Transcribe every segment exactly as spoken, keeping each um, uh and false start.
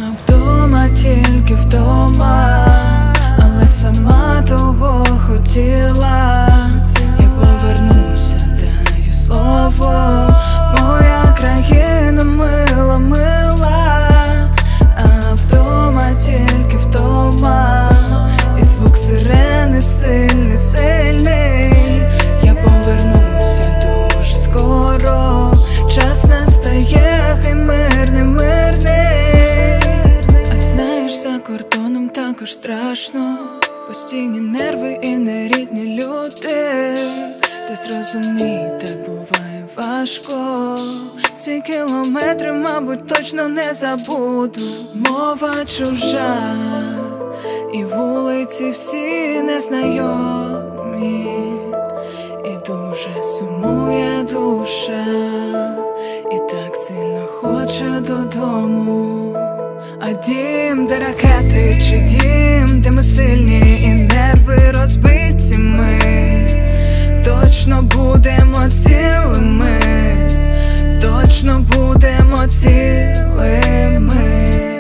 вдома тільки вдома, але сама того хотіла. Я повернуся, даю слово, моя країна мила, мила. А вдома тільки вдома, і звук сирени сильний, сильний. Я повернуся дуже скоро, час настає, хай мирний, мирний. А знаєш, за кордоном також страшно, постійні нерви і нерідні люди. Ти зрозумій, так буває важко. Ці кілометри, мабуть, точно не забуду. Мова чужа, і вулиці всі незнайомі, і дуже сумує душа, і так сильно хоче додому. А дім, де ракети, чи дім, де ми сильні і нерви розбиті, ми точно будемо цілими, точно будемо цілими.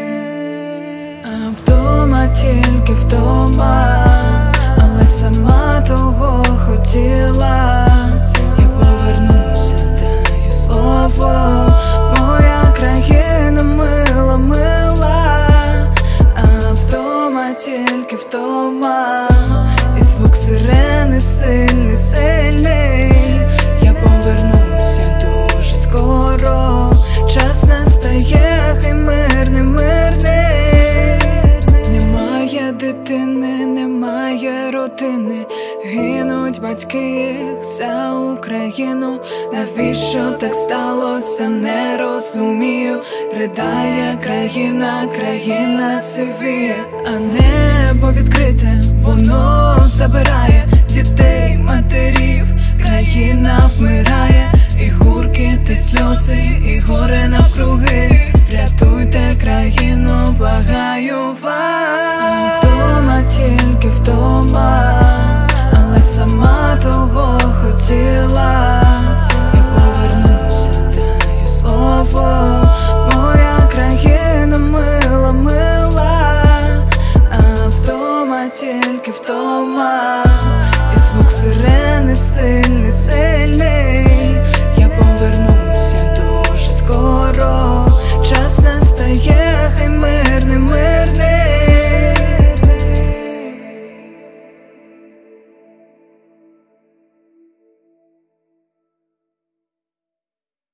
А вдома тільки вдома, але сама того хотіла. Я повернуся, даю слово, моя країна мила, мила. А вдома тільки вдома, і звук сирени сильний, сильний. Я повернуся дуже скоро, час настає, хай мирний, мирний. Немає дитини, немає родини, гинуть батьки за Україну. Навіщо так сталося, не розумію. Ридає країна, країна сивіє, а небо відкрите, воно забирає дітей, матерів. Країна вмирає, і гуркіт, і сльози, і горе навкруги. Врятуйте країну.